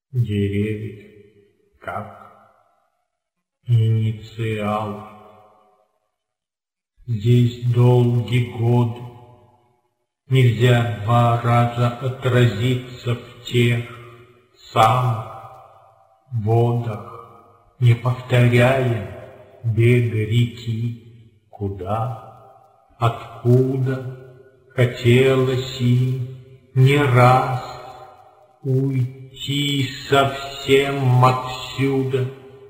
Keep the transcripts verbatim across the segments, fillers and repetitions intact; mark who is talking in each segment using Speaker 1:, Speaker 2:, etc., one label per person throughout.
Speaker 1: Деревья, как инициал. Здесь долгие годы, нельзя два раза отразиться в тех самых водах, не повторяя бега реки, куда, откуда хотелось им не раз уйти совсем отсюда.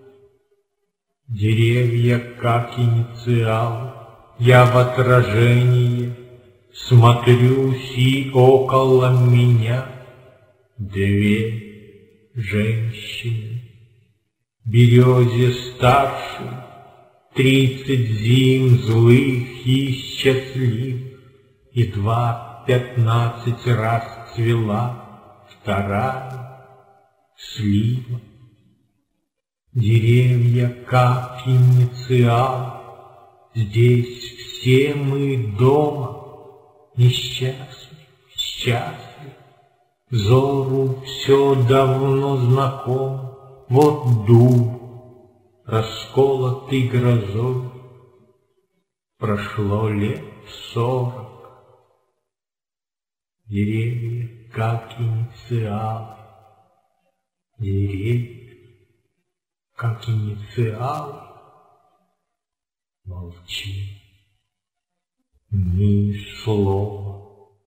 Speaker 1: Деревья, как инициал, я в отражении смотрюсь, и около меня две женщины. Березе старшей тридцать зим злых и счастливых, едва пятнадцать раз цвела вторая слива. Деревья, как инициал, здесь все мы дома, несчастны, счастливы. Взору все давно знаком, вот дуб, расколотый грозой, прошло лет сорок. Деревья, как инициал, деревья, как инициал, молчи, ни слова.